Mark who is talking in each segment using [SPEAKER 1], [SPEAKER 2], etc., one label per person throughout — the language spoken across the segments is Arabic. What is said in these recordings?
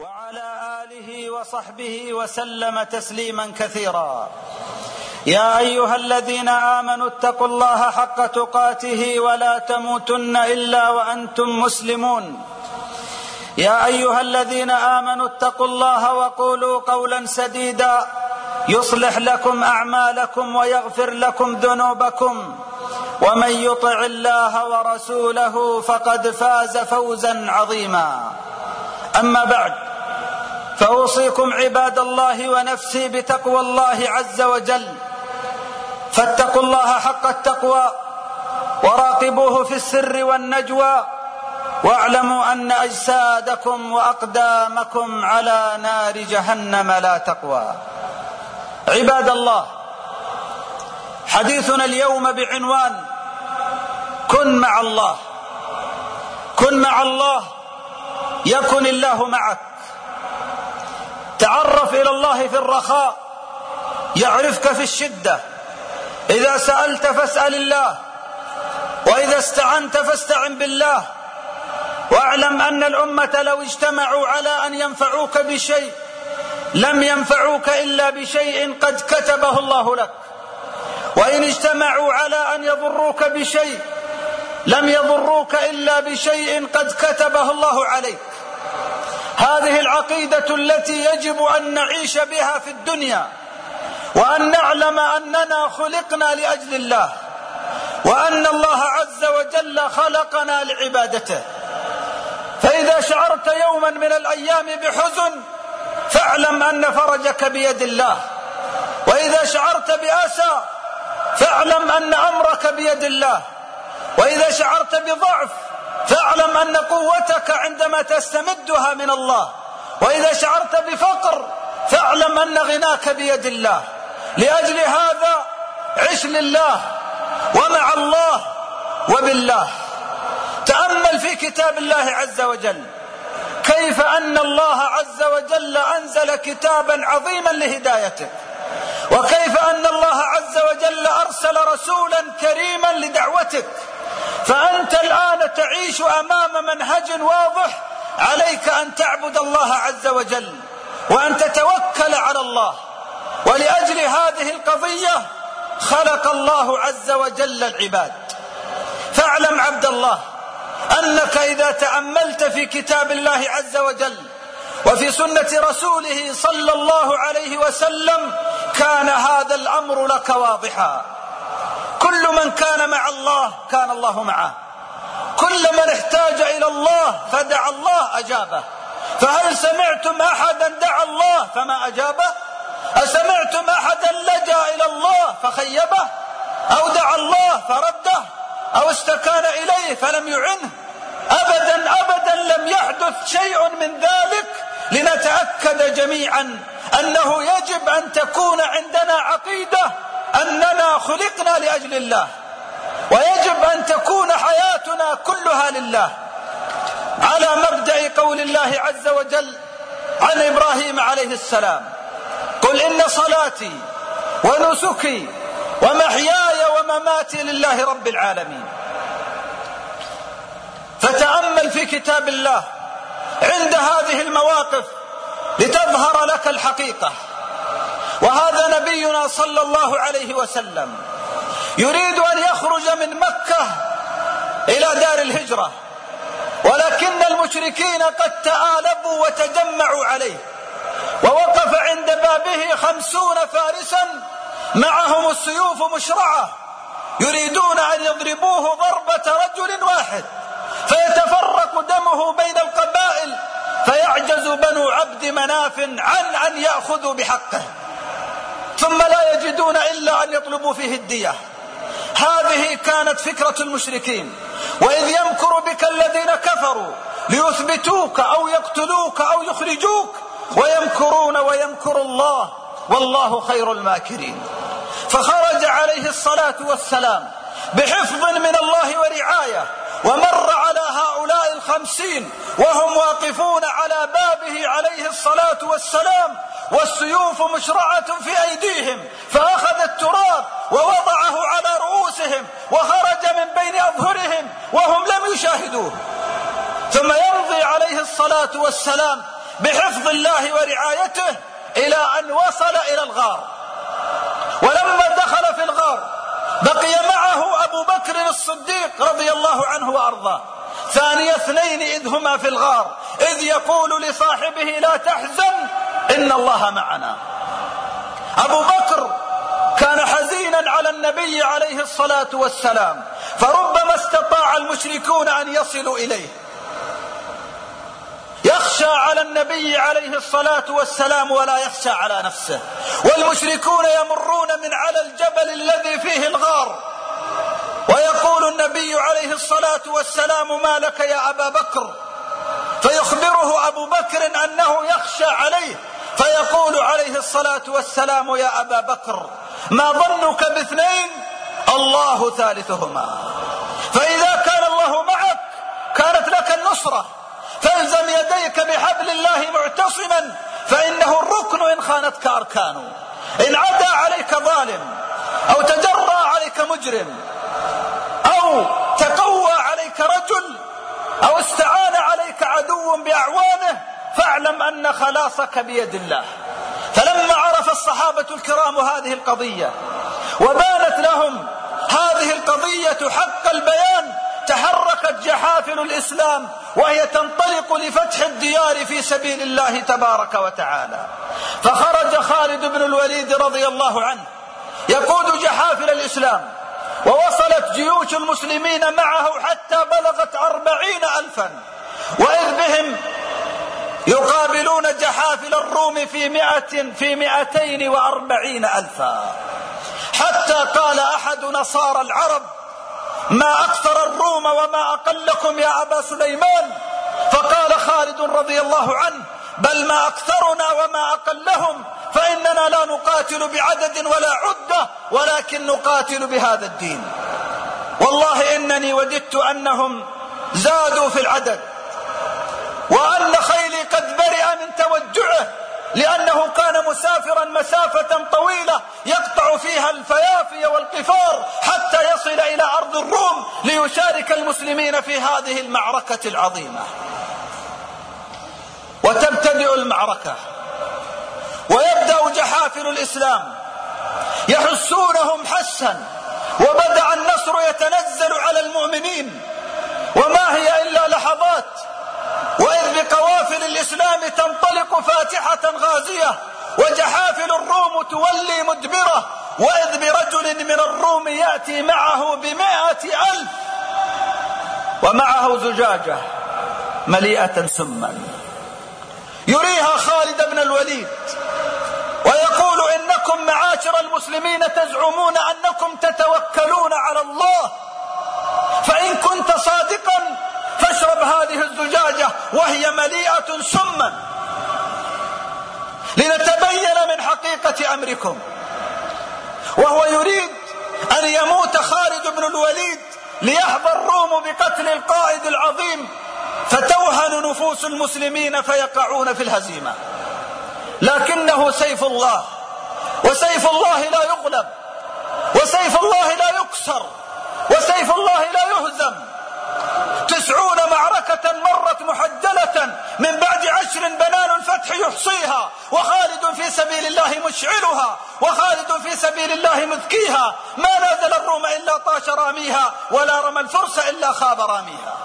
[SPEAKER 1] وعلى آله وصحبه وسلم تسليما كثيرا. يا أيها الذين آمنوا اتقوا الله حق تقاته ولا تموتن إلا وأنتم مسلمون. يا أيها الذين آمنوا اتقوا الله وقولوا قولا سديدا يصلح لكم أعمالكم ويغفر لكم ذنوبكم، ومن يطع الله ورسوله فقد فاز فوزا عظيما. أما بعد، فأوصيكم عباد الله ونفسي بتقوى الله عز وجل، فاتقوا الله حق التقوى وراقبوه في السر والنجوى، واعلموا أن أجسادكم وأقدامكم على نار جهنم لا تقوى. عباد الله، حديثنا اليوم بعنوان كن مع الله. كن مع الله يكن الله معك. تعرف إلى الله في الرخاء يعرفك في الشدة. إذا سألت فاسأل الله، وإذا استعنت فاستعن بالله. واعلم أن الأمة لو اجتمعوا على أن ينفعوك بشيء لم ينفعوك إلا بشيء قد كتبه الله لك، وإن اجتمعوا على أن يضروك بشيء لم يضروك إلا بشيء قد كتبه الله عليك. هذه العقيدة التي يجب أن نعيش بها في الدنيا، وأن نعلم أننا خلقنا لأجل الله، وأن الله عز وجل خلقنا لعبادته. فإذا شعرت يوما من الأيام بحزن فاعلم أن فرجك بيد الله، وإذا شعرت بأسى فاعلم أن أمرك بيد الله، وإذا شعرت بضعف فاعلم أن قوتك عندما تستمدها من الله، وإذا شعرت بفقر فاعلم أن غناك بيد الله. لأجل هذا عش لله ومع الله وبالله. تأمل في كتاب الله عز وجل كيف أن الله عز وجل أنزل كتابا عظيما لهدايتك، وكيف أن الله عز وجل أرسل رسولا كريما لدعوتك. فأنت الآن تعيش أمام منهج واضح، عليك أن تعبد الله عز وجل وأن تتوكل على الله. ولأجل هذه القضية خلق الله عز وجل العباد. فاعلم عبد الله أنك إذا تأملت في كتاب الله عز وجل وفي سنة رسوله صلى الله عليه وسلم كان هذا الأمر لك واضحا. كل من كان مع الله كان الله معه، كل من احتاج إلى الله فدعا الله أجابه. فهل سمعتم أحدا دعا الله فما أجابه؟ أسمعتم أحدا لجأ إلى الله فخيبه؟ أو دعا الله فرده؟ أو استكان إليه فلم يعنه؟ أبدا أبدا لم يحدث شيء من ذلك. لنتأكد جميعا أنه يجب أن تكون عندنا عقيدة أننا خلقنا لأجل الله، ويجب أن تكون حياتنا كلها لله، على مبدأ قول الله عز وجل عن إبراهيم عليه السلام: قل إن صلاتي ونسكي ومحياي ومماتي لله رب العالمين. فتأمل في كتاب الله عند هذه المواقف لتظهر لك الحقيقة. وهذا نبينا صلى الله عليه وسلم يريد أن يخرج من مكة إلى دار الهجرة، ولكن المشركين قد تآلبوا وتجمعوا عليه، ووقف عند بابه 50 فارسا معهم السيوف مشرعة يريدون أن يضربوه ضربة رجل واحد فيتفرق دمه بين القبائل، فيعجز بنو عبد مناف عن أن يأخذوا بحقه، ثم لا يجدون إلا أن يطلبوا فيه الدية. هذه كانت فكرة المشركين. وإذ يمكر بك الذين كفروا ليثبتوك أو يقتلوك أو يخرجوك ويمكرون ويمكر الله والله خير الماكرين. فخرج عليه الصلاة والسلام بحفظ من الله ورعاية، ومر على هؤلاء 50 وهم واقفون على بابه عليه الصلاة والسلام والسيوف مشرعة في أيديهم، فأخذ التراب ووضعه على رؤوسهم وخرج من بين أظهرهم وهم لم يشاهدوه. ثم يمضي عليه الصلاة والسلام بحفظ الله ورعايته إلى أن وصل إلى الغار. ولما دخل في الغار بقي معه أبو بكر الصديق رضي الله عنه وأرضاه، ثاني اثنين إذ هما في الغار، إذ يقول لصاحبه لا تحزن إن الله معنا. أبو بكر كان حزينا على النبي عليه الصلاة والسلام، فربما استطاع المشركون أن يصلوا إليه، يخشى على النبي عليه الصلاة والسلام ولا يخشى على نفسه، والمشركون يمرون من على الجبل الذي فيه الغار، ويقول النبي عليه الصلاة والسلام ما لك يا أبا بكر؟ فيخبره أبو بكر أنه يخشى عليه، فيقول عليه الصلاة والسلام يا أبا بكر ما ظنك باثنين الله ثالثهما، فإذا كان الله معك كانت لك النصرة، فالزم يديك بحبل الله معتصما، فإنه الركن إن خانتك أركانه. إن عدا عليك ظالم أو تجرى عليك مجرم أو تقوى عليك رجل أو استعان عليك عدو بأعوانه، فاعلم أن خلاصك بيد الله. فلما عرف الصحابة الكرام هذه القضية وبانت لهم هذه القضية حق البيان، تحركت جحافل الإسلام وهي تنطلق لفتح الديار في سبيل الله تبارك وتعالى. فخرج خالد بن الوليد رضي الله عنه يقود جحافل الإسلام، ووصلت جيوش المسلمين معه حتى بلغت 40,000، وإذ بهم يقابلون جحافل الروم في 240,000، حتى قال أحد نصارى العرب ما أكثر الروم وما أقلكم يا أبا سليمان؟ فقال خالد رضي الله عنه بل ما أكثرنا وما أقلهم، فإننا لا نقاتل بعدد ولا عدة، ولكن نقاتل بهذا الدين. والله إنني وددت أنهم زادوا في العدد، وأن خيلي قد برئ من توجعه، لأنه كان مسافرا مسافة طويلة يقطع فيها الفيافي والقفار حتى يصل إلى أرض الروم ليشارك المسلمين في هذه المعركة العظيمة. وتبتدئ المعركة ويبدأ جحافل الإسلام يحسونهم حسا، وبدأ النصر يتنزل على المؤمنين، وما هي إلا لحظات وإذ بقوافل الإسلام تنطلق فاتحة غازية، وجحافل الروم تولي مدبرة، وإذ برجل من الروم يأتي معه 100,000 ومعه زجاجة مليئة سما، يريها خالد بن الوليد ويقول إنكم معاشر المسلمين تزعمون أنكم تتوكلون على الله، فإن كنت صادقا فاشرب هذه الزجاجة وهي مليئة سما لنتبين من حقيقة أمركم. وهو يريد أن يموت خالد بن الوليد ليحظى الروم بقتل القائد العظيم، فتوهن نفوس المسلمين فيقعون في الهزيمة. لكنه سيف الله، وسيف الله لا يغلب، وسيف الله لا يكسر، وسيف الله لا يهزم. 90 معركة مرت محجلة من بعد 10 بنان الفتح يحصيها، وخالد في سبيل الله مشعلها، وخالد في سبيل الله مذكيها، ما نازل الروم إلا طاش راميها، ولا رمى الفرس إلا خاب راميها.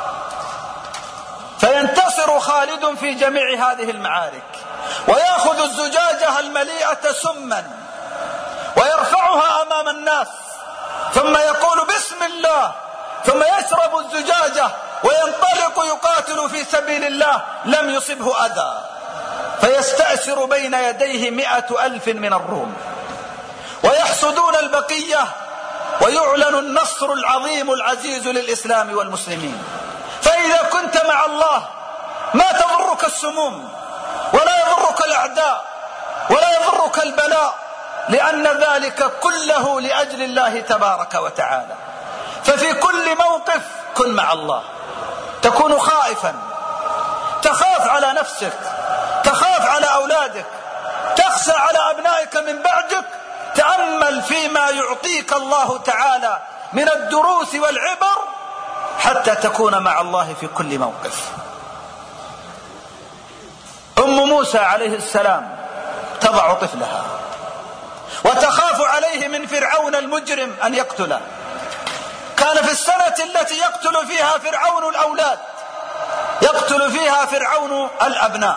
[SPEAKER 1] فينتصر خالد في جميع هذه المعارك، ويأخذ الزجاجة المليئة سما ويرفعها أمام الناس، ثم يقول بسم الله، ثم يشرب الزجاجة وينطلق يقاتل في سبيل الله، لم يصبه أذى، فيستأسر بين يديه 100,000 من الروم، ويحصدون البقية، ويعلن النصر العظيم العزيز للإسلام والمسلمين. فإذا كنت مع الله ما تضرك السموم، ولا يضرك الأعداء، ولا يضرك البلاء، لأن ذلك كله لأجل الله تبارك وتعالى. ففي كل موقف كن مع الله، تكون خائفا، تخاف على نفسك، تخاف على أولادك، تخشى على أبنائك من بعدك، تأمل فيما يعطيك الله تعالى من الدروس والعبر حتى تكون مع الله في كل موقف. موسى عليه السلام تضع طفلها وتخاف عليه من فرعون المجرم أن يقتله. كان في السنة التي يقتل فيها فرعون الأولاد، يقتل فيها فرعون الأبناء،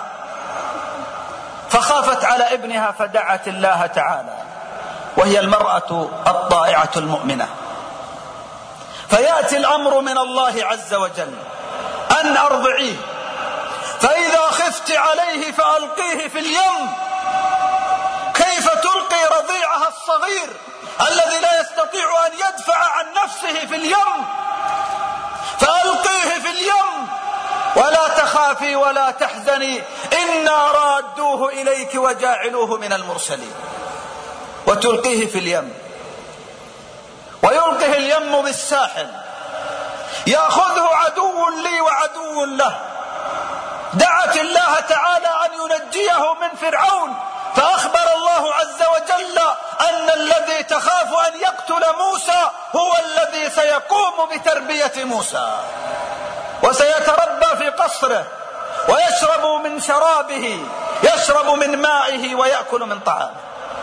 [SPEAKER 1] فخافت على ابنها فدعت الله تعالى، وهي المرأة الطائعة المؤمنة. فيأتي الأمر من الله عز وجل أن أرضعيه، فإذا خفت عليه فألقيه في اليم. كيف تلقي رضيعها الصغير الذي لا يستطيع أن يدفع عن نفسه في اليم؟ فألقيه في اليم ولا تخافي ولا تحزني إنا رادوه إليك وجاعلوه من المرسلين. وتلقيه في اليم، ويلقيه اليم بالساحل، يأخذه عدو لي وعدو له. دعت الله تعالى أن ينجيه من فرعون، فأخبر الله عز وجل أن الذي تخاف أن يقتل موسى هو الذي سيقوم بتربية موسى، وسيتربى في قصره، ويشرب من شرابه، يشرب من مائه، ويأكل من طعامه.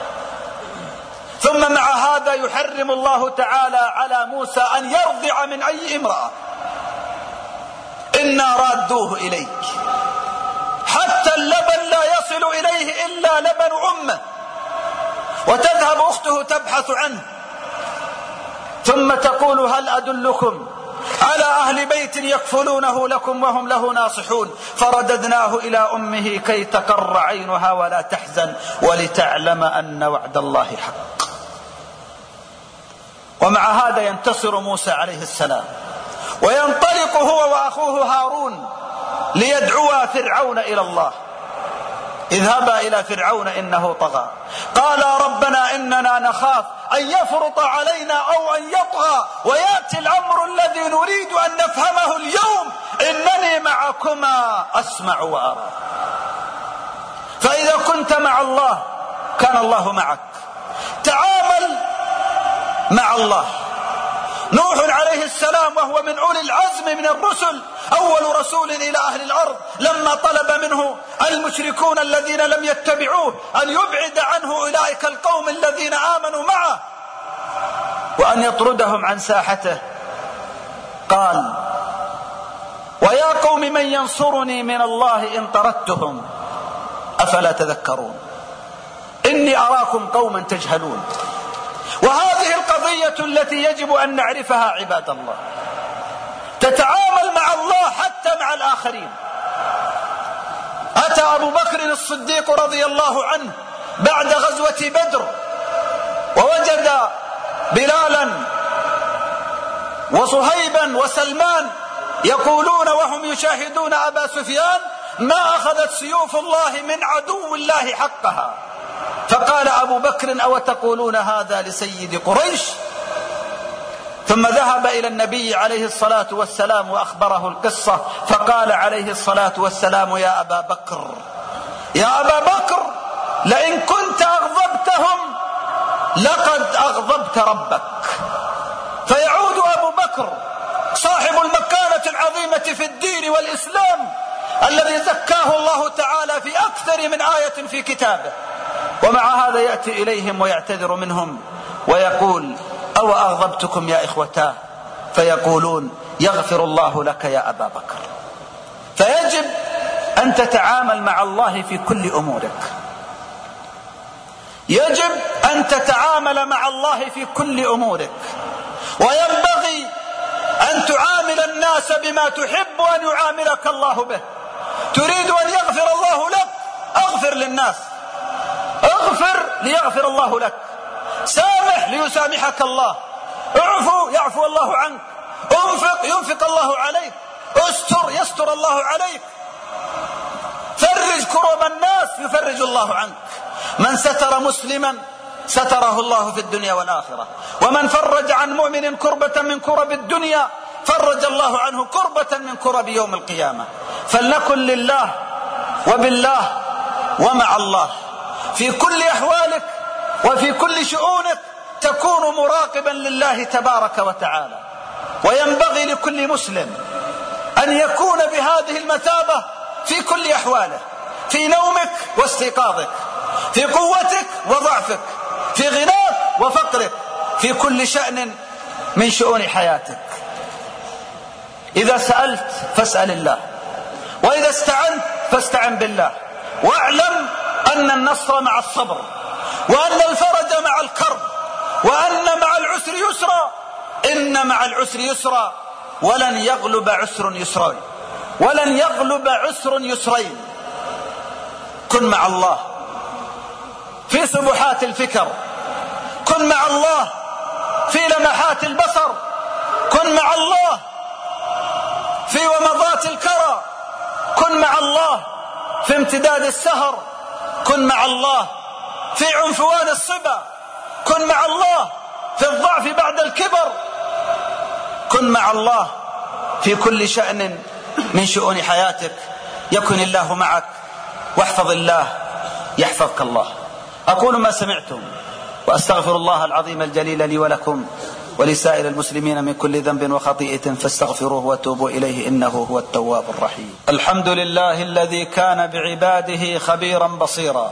[SPEAKER 1] ثم مع هذا يحرم الله تعالى على موسى أن يرضع من أي امرأة. إنا رادوه إليك. حتى اللبن لا يصل إليه إلا لبن أمه، وتذهب أخته تبحث عنه، ثم تقول هل أدلكم على أهل بيت يكفلونه لكم وهم له ناصحون؟ فرددناه إلى أمه كي تقر عينها ولا تحزن ولتعلم أن وعد الله حق. ومع هذا ينتصر موسى عليه السلام، وينطلق هو وأخوه هارون ليدعوا فرعون إلى الله. اذهبا إلى فرعون إنه طغى. قالا ربنا إننا نخاف أن يفرط علينا أو أن يطغى ويأتي الأمر الذي نريد أن نفهمه اليوم، إنني معكما أسمع وأرى. فإذا كنت مع الله كان الله معك. تعامل مع الله. نوح عليه السلام وهو من أولي العزم من الرسل، أول رسول إلى أهل الأرض، لما طلب منه المشركون الذين لم يتبعوه أن يبعد عنه أولئك القوم الذين آمنوا معه وأن يطردهم عن ساحته، قال ويا قوم من ينصرني من الله إن طردتهم أفلا تذكرون إني أراكم قوما تجهلون. وهذه القضية التي يجب أن نعرفها عباد الله. تتعامل مع الله حتى مع الآخرين. أتى أبو بكر الصديق رضي الله عنه بعد غزوة بدر ووجد بلالا وصهيبا وسلمان يقولون وهم يشاهدون أبا سفيان ما أخذت سيوف الله من عدو الله حقها. فقال أبو بكر أو تقولون هذا لسيد قريش؟ ثم ذهب إلى النبي عليه الصلاة والسلام وأخبره القصة، فقال عليه الصلاة والسلام يا أبا بكر يا أبا بكر لئن كنت أغضبتهم لقد أغضبت ربك. فيعود أبو بكر صاحب المكانة العظيمة في الدين والإسلام الذي زكاه الله تعالى في أكثر من آية في كتابه، ومع هذا يأتي إليهم ويعتذر منهم ويقول أو أغضبتكم يا إخوتاه؟ فيقولون يغفر الله لك يا أبا بكر. فيجب أن تتعامل مع الله في كل أمورك. يجب أن تتعامل مع الله في كل أمورك، وينبغي أن تعامل الناس بما تحب أن يعاملك الله به. تريد أن يغفر الله لك، اغفر للناس، اغفر ليغفر الله لك، سامح ليسامحك الله، اعفو يعفو الله عنك، انفق ينفق الله عليك، استر يستر الله عليك، فرج كرب الناس يفرج الله عنك. من ستر مسلما ستره الله في الدنيا والآخرة، ومن فرج عن مؤمن كربة من كرب الدنيا فرج الله عنه كربة من كرب يوم القيامة. فلنكن لله وبالله ومع الله في كل أحوالك وفي كل شؤونك، تكون مراقبا لله تبارك وتعالى. وينبغي لكل مسلم أن يكون بهذه المثابة في كل أحواله، في نومه واستيقاظك، في قوتك وضعفك، في غناك وفقرك، في كل شأن من شؤون حياتك. إذا سألت فاسأل الله، وإذا استعنت فاستعن بالله، واعلم أن النصر مع الصبر، وأن الفرج مع الكرب، وأن مع العسر يسرا، إن مع العسر يسرا، ولن يغلب عسر يسرين، ولن يغلب عسر يسرين. كن مع الله في سبحات الفكر، كن مع الله في لمحات البصر، كن مع الله في ومضات الكرى، كن مع الله في امتداد السهر، كن مع الله في عنفوان الصبا، كن مع الله في الضعف بعد الكبر، كن مع الله في كل شأن من شؤون حياتك. يكن الله معك، واحفظ الله يحفظك الله. أقول ما سمعتم، وأستغفر الله العظيم الجليل لي ولكم ولسائر المسلمين من كل ذنب وخطيئة، فاستغفروه وتوبوا إليه إنه هو التواب الرحيم. الحمد لله الذي كان بعباده خبيرا بصيرا،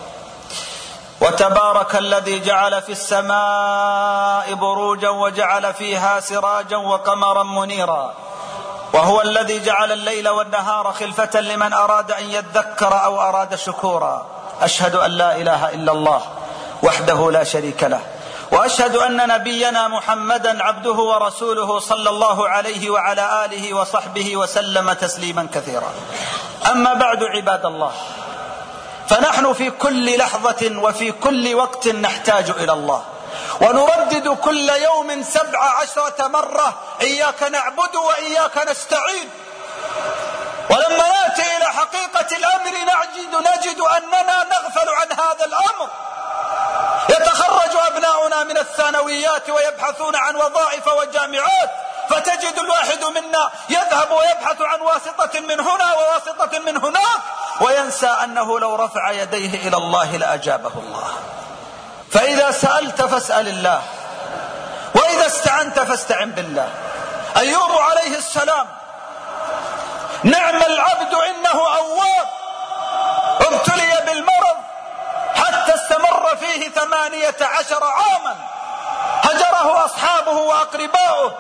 [SPEAKER 1] وتبارك الذي جعل في السماء بروجا وجعل فيها سراجا وقمرا منيرا، وهو الذي جعل الليل والنهار خلفة لمن أراد أن يذكر أو أراد شكورا. أشهد أن لا إله إلا الله وحده لا شريك له، وأشهد أن نبينا محمدا عبده ورسوله صلى الله عليه وعلى آله وصحبه وسلم تسليما كثيرا. أما بعد عباد الله، فنحن في كل لحظة وفي كل وقت نحتاج إلى الله، ونردد كل يوم 17 مرة إياك نعبد وإياك نستعين. ولما نأتي إلى حقيقة الأمر نجد أننا نغفل عن هذا الأمر. يتخرج أبناؤنا من الثانويات ويبحثون عن وظائف وجامعات، فتجد الواحد منا يذهب ويبحث عن واسطة من هنا وواسطة من هناك، وينسى أنه لو رفع يديه إلى الله لأجابه الله. فإذا سألت فاسأل الله، وإذا استعنت فاستعن بالله. أيوب عليه السلام نعم العبد إنه أواب، ابتلي بالمرض حتى استمر فيه 18 عاما، هجره أصحابه وأقرباؤه،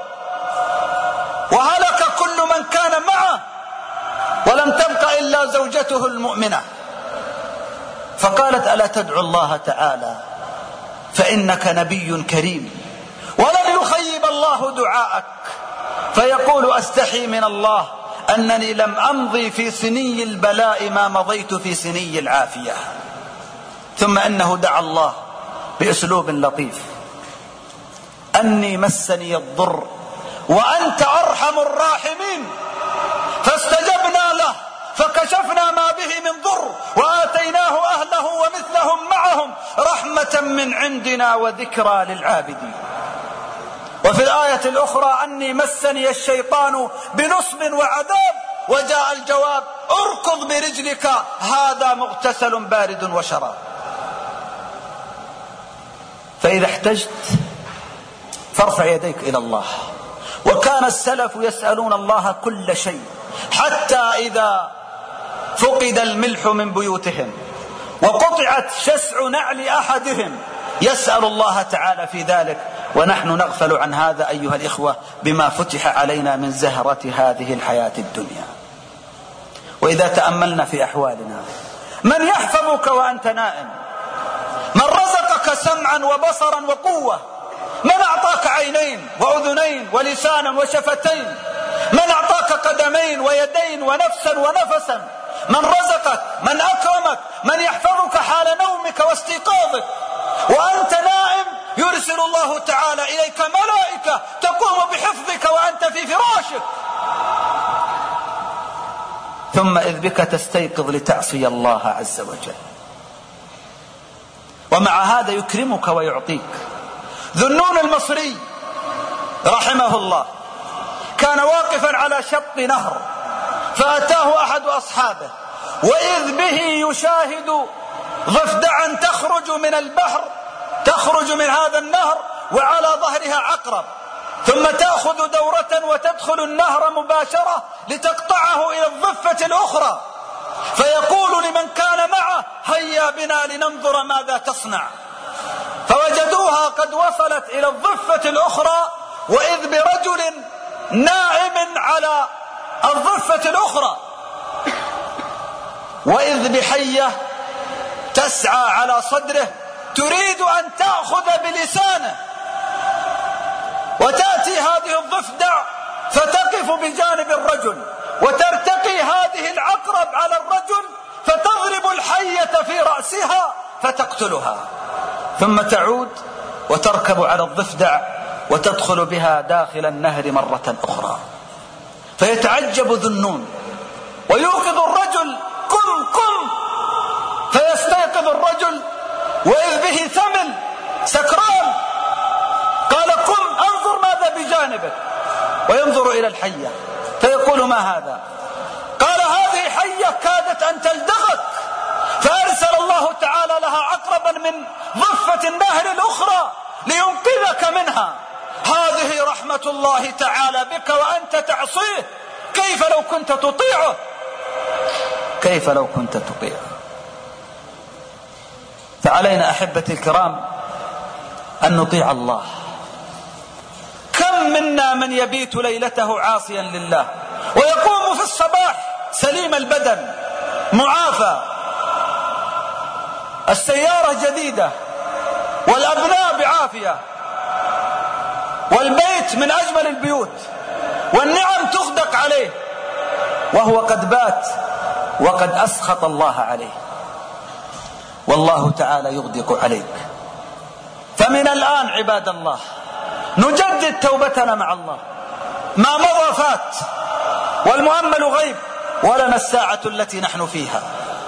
[SPEAKER 1] وهلك كل من كان معه، ولم تبق إلا زوجته المؤمنة. فقالت ألا تدعو الله تعالى فإنك نبي كريم ولن يخيب الله دعاءك. فيقول أستحي من الله أنني لم أمضي في سني البلاء ما مضيت في سني العافية. ثم أنه دعا الله بأسلوب لطيف: أني مسني الضر وأنت أرحم الراحمين. فاستجبنا له فكشفنا ما به من ضر وآتيناه أهله ومثلهم معهم رحمة من عندنا وذكرى للعابدين. وفي الآية الأخرى: أني مسني الشيطان بنصب وعذاب، وجاء الجواب: اركض برجلك هذا مغتسل بارد وشراب. فإذا احتجت فارفع يديك إلى الله. وكان السلف يسألون الله كل شيء، حتى إذا فقد الملح من بيوتهم وقطعت شسع نعل أحدهم يسأل الله تعالى في ذلك، ونحن نغفل عن هذا أيها الإخوة بما فتح علينا من زهرة هذه الحياة الدنيا. وإذا تأملنا في أحوالنا، من يحفظك وأنت نائم؟ من رزقك سمعا وبصرا وقوة؟ من أعطاك عينين وأذنين ولسانا وشفتين؟ من أعطاك قدمين ويدين ونفسا ونفسا؟ من رزقك؟ من أكرمك؟ من يحفظك حال نومك واستيقاظك؟ وأنت نائم يرسل الله تعالى إليك ملائكة تقوم بحفظك وأنت في فراشك. ثم إذ بك تستيقظ لتعصي الله عز وجل، ومع هذا يكرمك ويعطيك. ذو النون المصري رحمه الله كان واقفا على شط نهر، فأتاه أحد أصحابه وإذ به يشاهد ضفدعا تخرج من البحر، تخرج من هذا النهر وعلى ظهرها عقرب، ثم تأخذ دورة وتدخل النهر مباشرة لتقطعه إلى الضفة الأخرى. فيقول لمن كان معه: بنا لننظر ماذا تصنع. فوجدوها قد وصلت إلى الضفة الأخرى، وإذ برجل نائم على الضفة الأخرى، وإذ بحية تسعى على صدره تريد أن تأخذ بلسانه، وتأتي هذه الضفدع فتقف بجانب الرجل، وترتقي هذه العقرب على الرجل فتضرب الحية في رأسها فتقتلها، ثم تعود وتركب على الضفدع وتدخل بها داخل النهر مرة أخرى. فيتعجب ذو النون ويوقظ الرجل: قم قم. فيستيقظ الرجل وإذ به ثمل سكران. قال: قم انظر ماذا بجانبك. وينظر إلى الحية فيقول: ما هذا؟ قال: هذه حية كادت أن تلدغك، فأرسل الله تعالى لها عقربا من ضفة النهر الأخرى لينقذك منها. هذه رحمة الله تعالى بك وأنت تعصيه. كيف لو كنت تطيعه؟ كيف لو كنت تطيعه؟ فعلينا أحبتي الكرام أن نطيع الله. كم منا من يبيت ليلته عاصيا لله ويقوم في الصباح سليم البدن معافى، السيارة جديدة والأبناء بعافية والبيت من أجمل البيوت والنعم تغدق عليه، وهو قد بات وقد أسخط الله عليه، والله تعالى يغدق عليك. فمن الآن عباد الله نجدد توبتنا مع الله. ما مضى فات والمؤمل غيب، ولنا الساعة التي نحن فيها،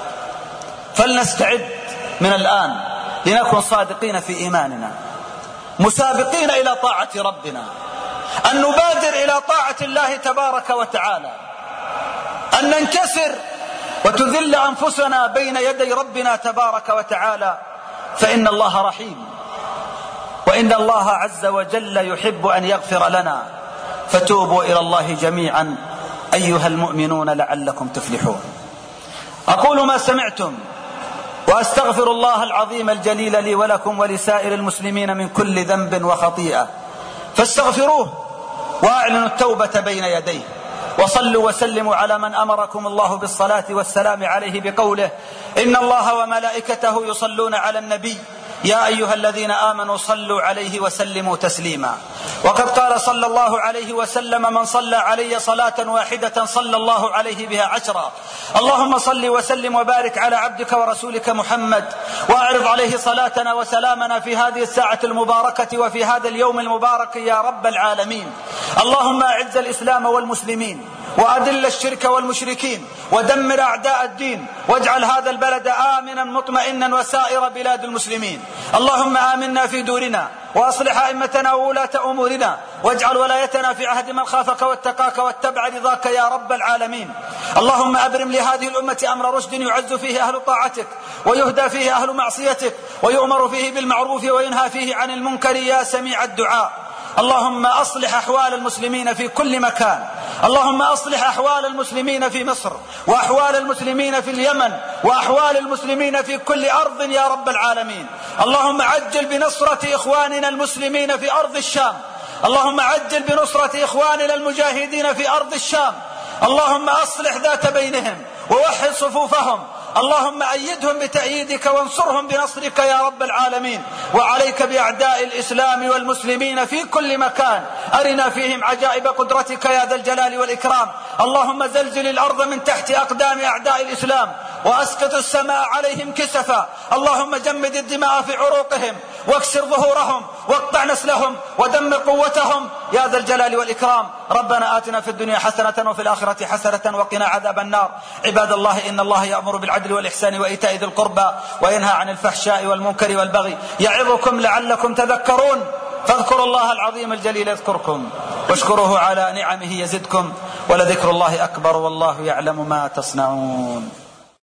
[SPEAKER 1] فلنستعد من الآن لنكون صادقين في إيماننا، مسابقين إلى طاعة ربنا، أن نبادر إلى طاعة الله تبارك وتعالى، أن ننكسر وتذل أنفسنا بين يدي ربنا تبارك وتعالى، فإن الله رحيم، وإن الله عز وجل يحب أن يغفر لنا. فتوبوا إلى الله جميعا أيها المؤمنون لعلكم تفلحون. أقول ما سمعتم وأستغفر الله العظيم الجليل لي ولكم ولسائر المسلمين من كل ذنب وخطيئة، فاستغفروه وأعلنوا التوبة بين يديه، وصلوا وسلموا على من أمركم الله بالصلاة والسلام عليه بقوله: إن الله وملائكته يصلون على النبي يا أيها الذين آمنوا صلوا عليه وسلموا تسليما. وقد قال صلى الله عليه وسلم: من صلى علي صلاة واحدة صلى الله عليه بها 10. اللهم صل وسلم وبارك على عبدك ورسولك محمد، وأعرض عليه صلاتنا وسلامنا في هذه الساعة المباركة وفي هذا اليوم المبارك يا رب العالمين. اللهم أعز الإسلام والمسلمين، وأذل الشرك والمشركين، ودمر أعداء الدين، واجعل هذا البلد آمنا مطمئنا وسائر بلاد المسلمين. اللهم آمنا في دورنا، وأصلح أئمتنا وولاة أمورنا، واجعل ولايتنا في عهد من خافك واتقاك واتبع رضاك يا رب العالمين. اللهم أبرم لهذه الأمة أمر رشد يعز فيه أهل طاعتك، ويهدى فيه أهل معصيتك، ويؤمر فيه بالمعروف وينهى فيه عن المنكر يا سميع الدعاء. اللهم أصلح أحوال المسلمين في كل مكان. اللهم أصلح أحوال المسلمين في مصر، وأحوال المسلمين في اليمن، وأحوال المسلمين في كل أرض يا رب العالمين. اللهم عجل بنصرة إخواننا المسلمين في أرض الشام. اللهم عجل بنصرة إخواننا المجاهدين في أرض الشام. اللهم أصلح ذات بينهم ووحد صفوفهم. اللهم أيدهم بتأييدك وانصرهم بنصرك يا رب العالمين. وعليك بأعداء الإسلام والمسلمين في كل مكان، أرنا فيهم عجائب قدرتك يا ذا الجلال والإكرام. اللهم زلزل الأرض من تحت أقدام أعداء الإسلام، وأسقط السماء عليهم كسفا. اللهم جمد الدماء في عروقهم، واكسر ظهورهم، واقطع نسلهم، ودمر قوتهم يا ذا الجلال والإكرام. ربنا آتنا في الدنيا حسنة وفي الآخرة حسنة وقنا عذاب النار. عباد الله، إن الله يأمر بالعدل والإحسان وإيتاء ذي القربى، وينهى عن الفحشاء والمنكر والبغي، يعظكم لعلكم تذكرون. فاذكروا الله العظيم الجليل يذكركم، واشكروه على نعمه يزدكم، ولذكر الله أكبر، والله يعلم ما تصنعون.